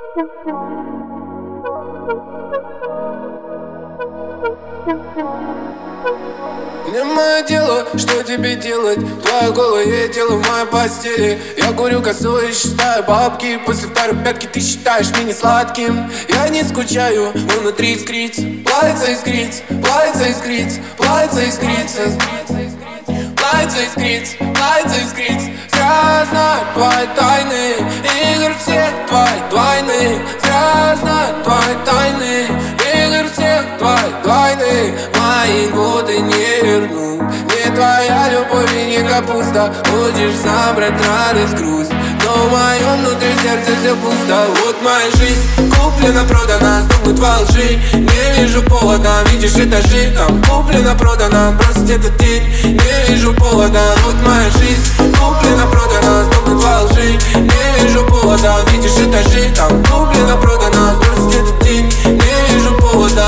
Не мое дело, что тебе делать. Твое голое тело в моей постели. Я курю косу и считаю бабки. После второй пятки ты считаешь меня сладким. Я не скучаю, но внутри искрится. Плавится искрится, плавится искрится, плавится искрится, плавится искрится, плавится искрится. Зря знаю твои тайны, игр всех твои двойны. Зря знаю твои тайны, игр всех твои двойны. Мои годы не верну. Не твоя любовь и не капуста. Будешь забрать радость, грусть, но в моем внутри сердце все пусто. Вот моя жизнь куплена, продана, сдохнуть во лжи. Не вижу повода, видишь этажи. Там куплена, продана, бросить этот день. Не вижу повода, вот моя жизнь куплена, продана, сдохнуть во лжи. Не вижу повода, видишь этажи. Там куплена, продана, бросить этот день. Не вижу повода.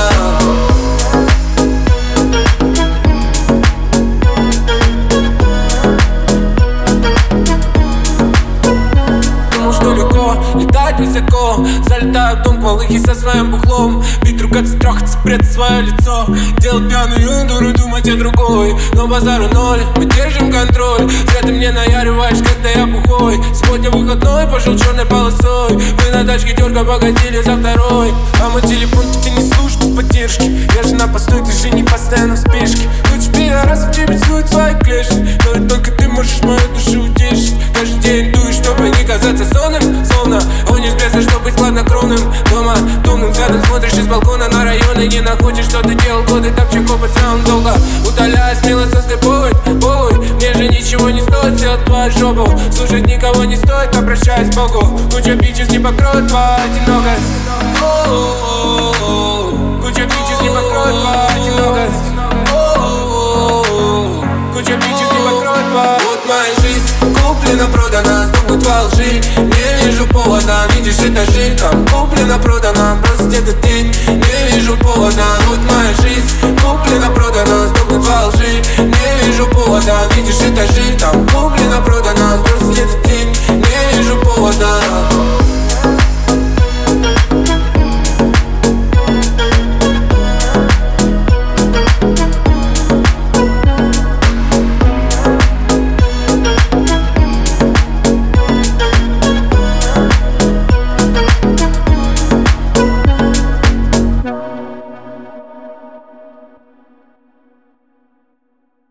Что легко летать высоко. Залетаю в дом малыхи со своим бухлом. Бить, ругаться, трахаться, прятать свое лицо. Делать пьяную дуру, думать о другой. Но базару ноль, мы держим контроль. Зря ты мне наяриваешь, когда я бухой. Сегодня выходной, пошел черной полосой. Мы на тачке дерга погодили за второй. А мой телефон тебе не служит поддержки. Я же на постой, ты же не постоянно в спешке. Лучше пидорасов тебе сует свои клешни. Но ведь только ты можешь мою душу утешить. Каждый день дуешь, чтобы не казаться сонным. Словно гонишь беса, чтобы быть хладнокровным. Дома томным взглядом смотришь из балкона на район. И не находишь, что ты делал годы. Так чеко пацан долго удаляя смело со скайповой. Мне же ничего не стоит сделать твою жопу. Слушать никого не стоит, обращаясь к Богу. Куча бичес не покроет твою одинокость. Куча бичес не покроет твою одинокость. Куча бичес не покроет твою. Вот моя жизнь куплена, продана, сдохнуть во лжи. Не вижу повода, видишь этажи. Там куплена, продана, бросить этот день. Не вижу повода, вот моя жизнь куплена, продана, сдохнуть во лжи. Не вижу повода, видишь этажи. Там